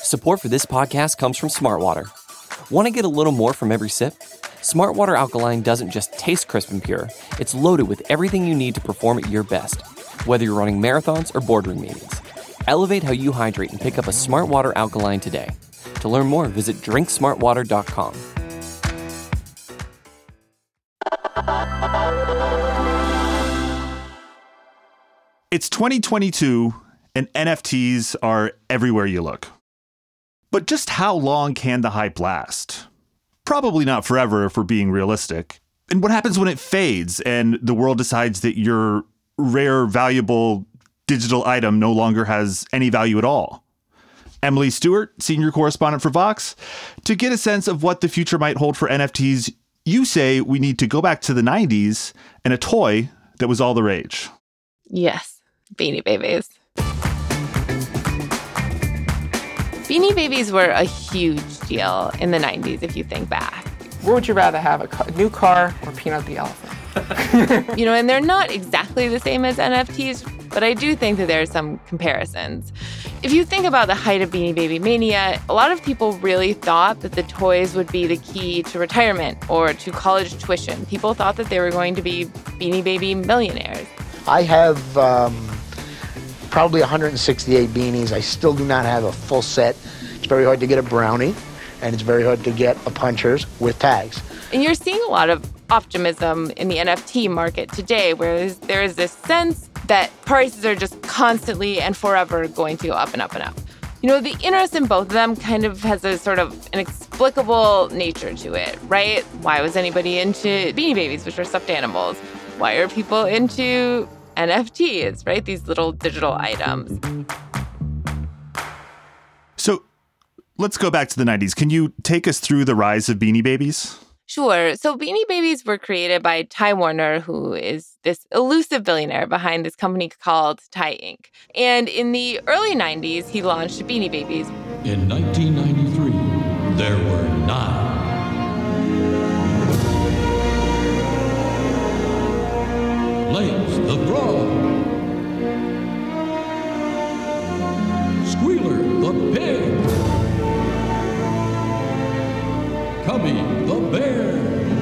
Support for this podcast comes from Smartwater. Want to get a little more from every sip? Smartwater Alkaline doesn't just taste crisp and pure, it's loaded with everything you need to perform at your best, whether you're running marathons or boardroom meetings. Elevate how you hydrate and pick up a Smartwater Alkaline today. To learn more, visit drinksmartwater.com. It's 2022, and NFTs are everywhere you look. But just how long can the hype last? Probably not forever, if we're being realistic. And what happens when it fades and the world decides that your rare, valuable digital item no longer has any value at all? Emily Stewart, senior correspondent for Vox. To get a sense of what the future might hold for NFTs, you say we need to go back to the 90s and a toy that was all the rage. Yes. Beanie Babies. Beanie Babies were a huge deal in the 90s, if you think back. What would you rather have, a new car or Peanut the elephant? And they're not exactly the same as NFTs, but I do think that there are some comparisons. If you think about the height of Beanie Baby mania, a lot of people really thought that the toys would be the key to retirement or to college tuition. People thought that they were going to be Beanie Baby millionaires. I have probably 168 beanies. I still do not have a full set. It's very hard to get a brownie, and it's very hard to get a punchers with tags. And you're seeing a lot of optimism in the NFT market today, where there is this sense that prices are just constantly and forever going to go up and up and up. The interest in both of them kind of has a sort of inexplicable nature to it, right? Why was anybody into Beanie Babies, which are stuffed animals? Why are people into NFTs, right? These little digital items. So let's go back to the 90s. Can you take us through the rise of Beanie Babies? Sure. So Beanie Babies were created by Ty Warner, who is this elusive billionaire behind this company called Ty Inc. And in the early 90s, he launched Beanie Babies. In 1993, there were 9. Lace the Frog, Squealer the Pig, Cubby the Bear.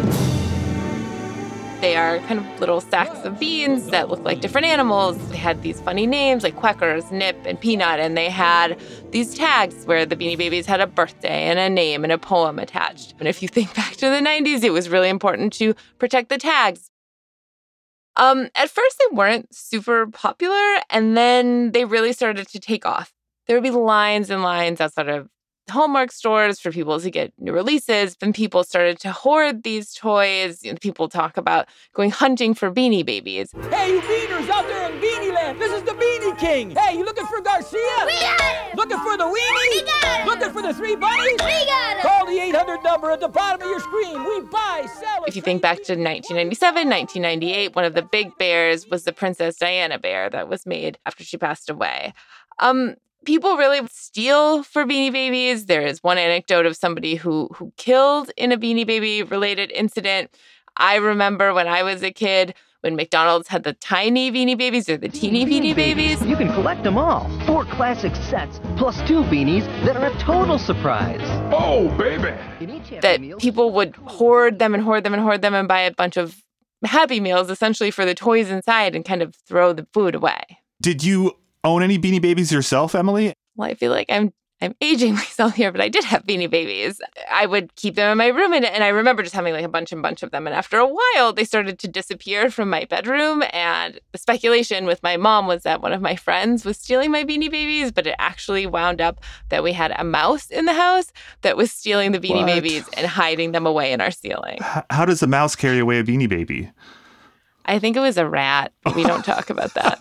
They are kind of little sacks of beans that look like different animals. They had these funny names like Quackers, Nip, and Peanut, and they had these tags where the Beanie Babies had a birthday and a name and a poem attached. And if you think back to the 90s, it was really important to protect the tags. At first, they weren't super popular, and then they really started to take off. There would be lines and lines outside of Hallmark stores for people to get new releases, and people started to hoard these toys. People talk about going hunting for Beanie Babies. Hey, you beaners out there in Beanie Land, this is the Beanie King. Hey, you looking for Garcia? We got it! Looking for the weenie? We got it! Looking for the 3 bunnies? We got it! Call the 800 number at the bottom of your screen. We buy, sell, If you think back to 1997, 1998, one of the big bears was the Princess Diana bear that was made after she passed away. People really steal for Beanie Babies. There is one anecdote of somebody who killed in a Beanie Baby related incident. I remember when I was a kid, when McDonald's had the tiny Beanie Babies or the teeny Beanie Babies. You can collect them all. 4 classic sets plus 2 beanies that are a total surprise. Oh, baby! That people would hoard them and hoard them and hoard them and buy a bunch of Happy Meals essentially for the toys inside and kind of throw the food away. Did you own any Beanie Babies yourself, Emily? Well, I feel like I'm aging myself here, but I did have Beanie Babies. I would keep them in my room, and I remember just having like a bunch of them. And after a while, they started to disappear from my bedroom. And the speculation with my mom was that one of my friends was stealing my Beanie Babies, but it actually wound up that we had a mouse in the house that was stealing the Beanie Babies and hiding them away in our ceiling. How does a mouse carry away a Beanie Baby? I think it was a rat. We don't talk about that.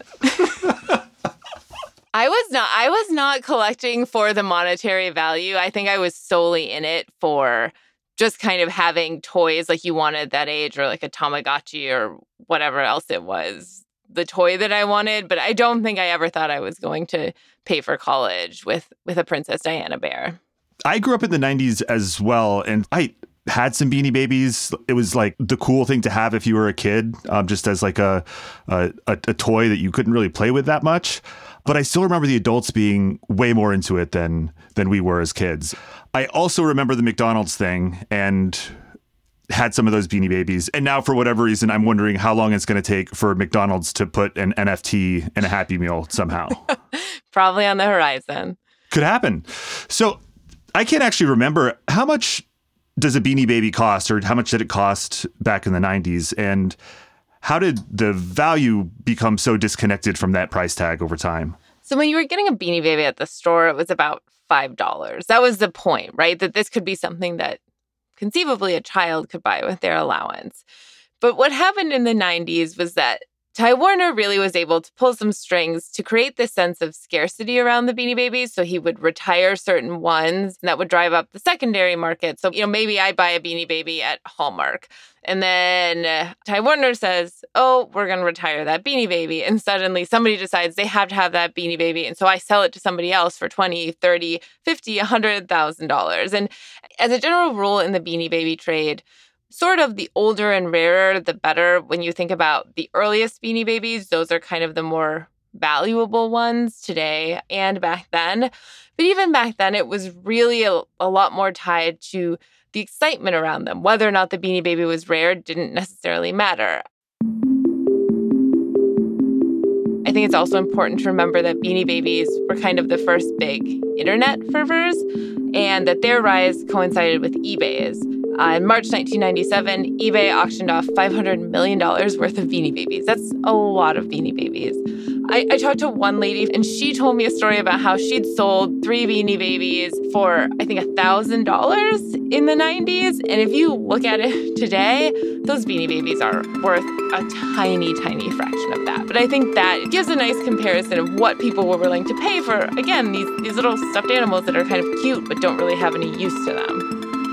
I was not collecting for the monetary value. I think I was solely in it for just kind of having toys like you wanted that age, or like a Tamagotchi or whatever else it was, the toy that I wanted. But I don't think I ever thought I was going to pay for college with a Princess Diana bear. I grew up in the 90s as well, and I had some Beanie Babies. It was like the cool thing to have if you were a kid, just as like a toy that you couldn't really play with that much. but I still remember the adults being way more into it than we were as kids. I also remember the McDonald's thing and had some of those Beanie Babies. And now, for whatever reason, I'm wondering how long it's going to take for McDonald's to put an NFT in a Happy Meal somehow. Probably on the horizon. Could happen. So I can't actually remember, how much does a Beanie Baby cost, or how much did it cost back in the 90s? And how did the value become so disconnected from that price tag over time? So when you were getting a Beanie Baby at the store, it was about $5. That was the point, right? That this could be something that conceivably a child could buy with their allowance. But what happened in the 90s was that Ty Warner really was able to pull some strings to create this sense of scarcity around the Beanie Babies. So he would retire certain ones, and that would drive up the secondary market. So, maybe I buy a Beanie Baby at Hallmark. And then Ty Warner says, oh, we're going to retire that Beanie Baby. And suddenly somebody decides they have to have that Beanie Baby. And so I sell it to somebody else for $20, $30, $50, $100,000. And as a general rule in the Beanie Baby trade, sort of the older and rarer, the better. When you think about the earliest Beanie Babies, those are kind of the more valuable ones today and back then. But even back then, it was really a lot more tied to the excitement around them. Whether or not the Beanie Baby was rare didn't necessarily matter. I think it's also important to remember that Beanie Babies were kind of the first big internet fervors, and that their rise coincided with eBay's. In March 1997, eBay auctioned off $500 million worth of Beanie Babies. That's a lot of Beanie Babies. I talked to one lady, and she told me a story about how she'd sold 3 Beanie Babies for, I think, $1,000 in the 90s. And if you look at it today, those Beanie Babies are worth a tiny, tiny fraction of that. But I think that gives a nice comparison of what people were willing to pay for, again, these little stuffed animals that are kind of cute but don't really have any use to them.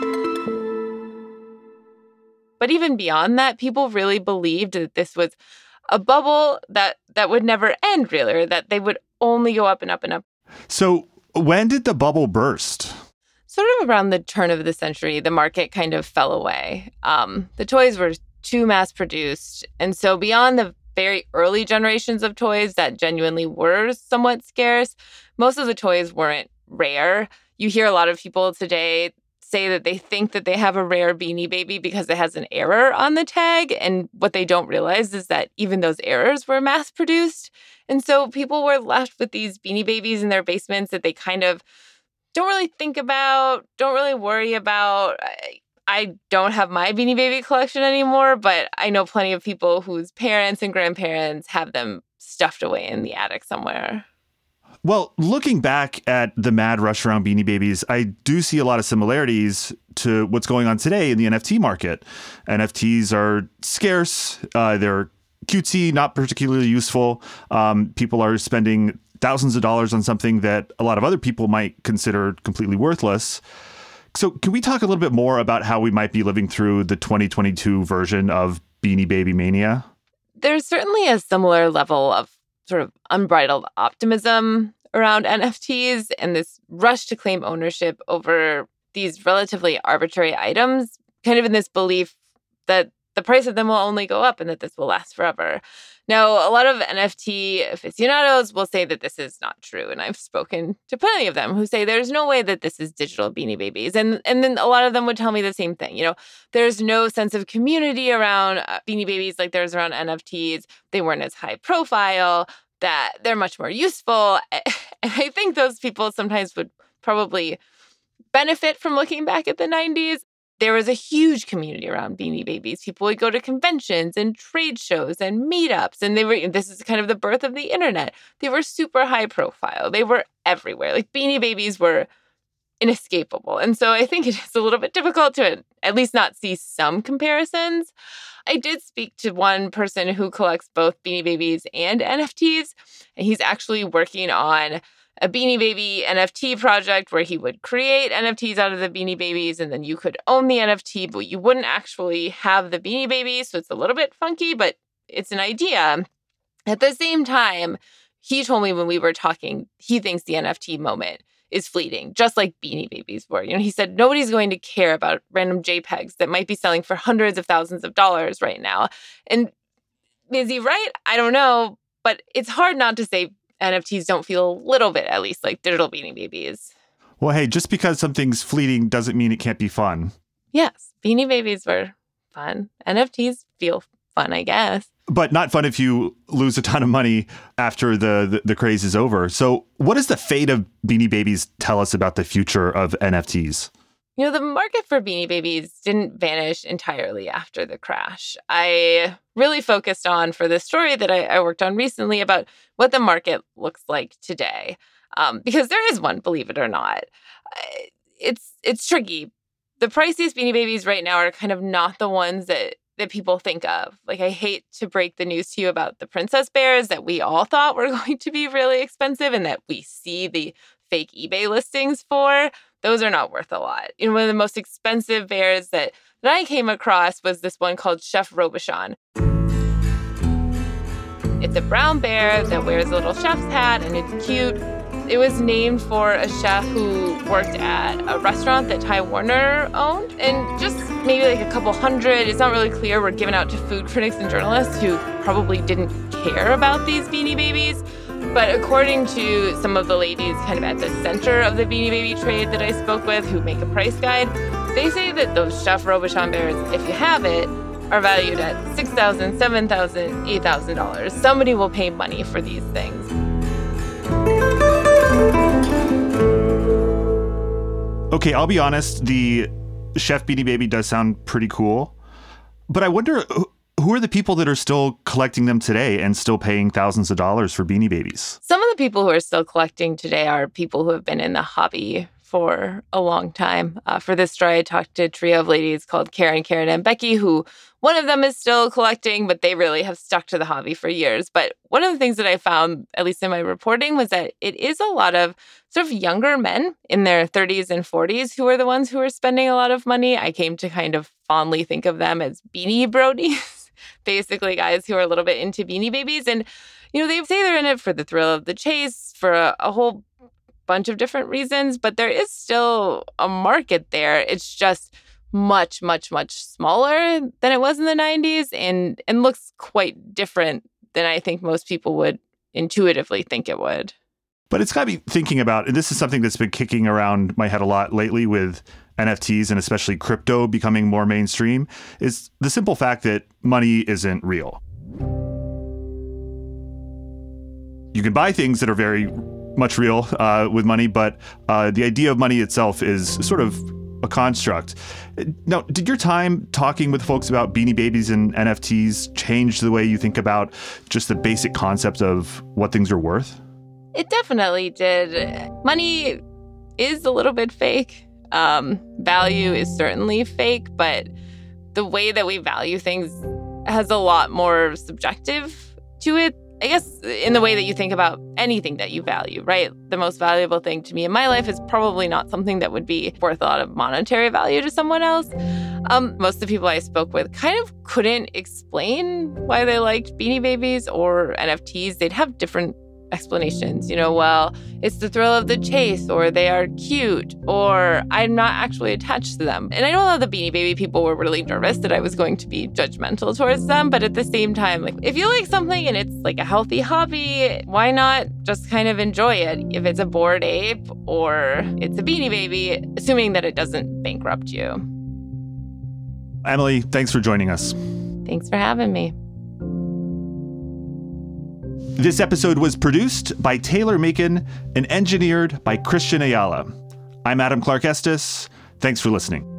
But even beyond that, people really believed that this was a bubble that would never end, really, or that they would only go up and up and up. So when did the bubble burst? Sort of around the turn of the century, the market kind of fell away. The toys were too mass-produced. And so beyond the very early generations of toys that genuinely were somewhat scarce, most of the toys weren't rare. You hear a lot of people today say that they think that they have a rare Beanie Baby because it has an error on the tag. And what they don't realize is that even those errors were mass-produced. And so people were left with these Beanie Babies in their basements that they kind of don't really think about, don't really worry about. I don't have my Beanie Baby collection anymore, but I know plenty of people whose parents and grandparents have them stuffed away in the attic somewhere. Well, looking back at the mad rush around Beanie Babies, I do see a lot of similarities to what's going on today in the NFT market. NFTs are scarce. They're cutesy, not particularly useful. People are spending thousands of dollars on something that a lot of other people might consider completely worthless. So can we talk a little bit more about how we might be living through the 2022 version of Beanie Baby mania? There's certainly a similar level of sort of unbridled optimism around NFTs and this rush to claim ownership over these relatively arbitrary items, kind of in this belief that the price of them will only go up and that this will last forever. Now, a lot of NFT aficionados will say that this is not true. And I've spoken to plenty of them who say there's no way that this is digital Beanie Babies. And then a lot of them would tell me the same thing. There's no sense of community around Beanie Babies like there's around NFTs. They weren't as high profile, that they're much more useful. And I think those people sometimes would probably benefit from looking back at the 90s. There was a huge community around Beanie Babies. People would go to conventions and trade shows and meetups. And this is kind of the birth of the internet. They were super high profile. They were everywhere. Like Beanie Babies were inescapable. And so I think it is a little bit difficult to at least not see some comparisons. I did speak to one person who collects both Beanie Babies and NFTs. And he's actually working on a Beanie Baby NFT project where he would create NFTs out of the Beanie Babies, and then you could own the NFT, but you wouldn't actually have the Beanie Babies. So it's a little bit funky, but it's an idea. At the same time, he told me when we were talking, he thinks the NFT moment is fleeting, just like Beanie Babies were. He said nobody's going to care about random JPEGs that might be selling for hundreds of thousands of dollars right now. And is he right? I don't know, but it's hard not to say NFTs don't feel a little bit, at least, like digital Beanie Babies. Well, hey, just because something's fleeting doesn't mean it can't be fun. Yes, Beanie Babies were fun. NFTs feel fun, I guess. But not fun if you lose a ton of money after the craze is over. So what does the fate of Beanie Babies tell us about the future of NFTs? You know, the market for Beanie Babies didn't vanish entirely after the crash. I really focused on, for this story that I worked on recently, about what the market looks like today. Because there is one, believe it or not. It's tricky. The priciest Beanie Babies right now are kind of not the ones that people think of. Like, I hate to break the news to you about the Princess Bears that we all thought were going to be really expensive and that we see the fake eBay listings for. Those are not worth a lot. You know, one of the most expensive bears that I came across was this one called Chef Robuchon. It's a brown bear that wears a little chef's hat, and it's cute. It was named for a chef who worked at a restaurant that Ty Warner owned. And just maybe like a couple hundred, it's not really clear, were given out to food critics and journalists who probably didn't care about these Beanie Babies. But according to some of the ladies kind of at the center of the Beanie Baby trade that I spoke with who make a price guide, they say that those Chef Robuchon bears, if you have it, are valued at $6,000, $7,000, $8,000. Somebody will pay money for these things. Okay, I'll be honest, the Chef Beanie Baby does sound pretty cool. But I wonder, who are the people that are still collecting them today and still paying thousands of dollars for Beanie Babies? Some of the people who are still collecting today are people who have been in the hobby for a long time. For this story, I talked to a trio of ladies called Karen, and Becky, who one of them is still collecting, but they really have stuck to the hobby for years. But one of the things that I found, at least in my reporting, was that it is a lot of sort of younger men in their 30s and 40s who are the ones who are spending a lot of money. I came to kind of fondly think of them as Beanie Brodies, basically guys who are a little bit into Beanie Babies. And, you know, they say they're in it for the thrill of the chase, for a whole bunch of different reasons, but there is still a market there. It's just much, much, much smaller than it was in the 90s and looks quite different than I think most people would intuitively think it would. But it's got me thinking about, and this is something that's been kicking around my head a lot lately with NFTs and especially crypto becoming more mainstream, is the simple fact that money isn't real. You can buy things that are very much real with money, but the idea of money itself is sort of a construct. Now, did your time talking with folks about Beanie Babies and NFTs change the way you think about just the basic concept of what things are worth? It definitely did. Money is a little bit fake. Value is certainly fake, but the way that we value things has a lot more subjective to it. I guess in the way that you think about anything that you value, right? The most valuable thing to me in my life is probably not something that would be worth a lot of monetary value to someone else. Most of the people I spoke with kind of couldn't explain why they liked Beanie Babies or NFTs. They'd have different explanations, you know, well, it's the thrill of the chase, or they are cute, or I'm not actually attached to them. And I know a lot of the Beanie Baby people were really nervous that I was going to be judgmental towards them, but at the same time, like, if you like something and it's like a healthy hobby, why not just kind of enjoy it? If it's a Bored Ape or it's a Beanie Baby, assuming that it doesn't bankrupt you. Emily, thanks for joining us. Thanks for having me. This episode was produced by Taylor Macon and engineered by Christian Ayala. I'm Adam Clark Estes. Thanks for listening.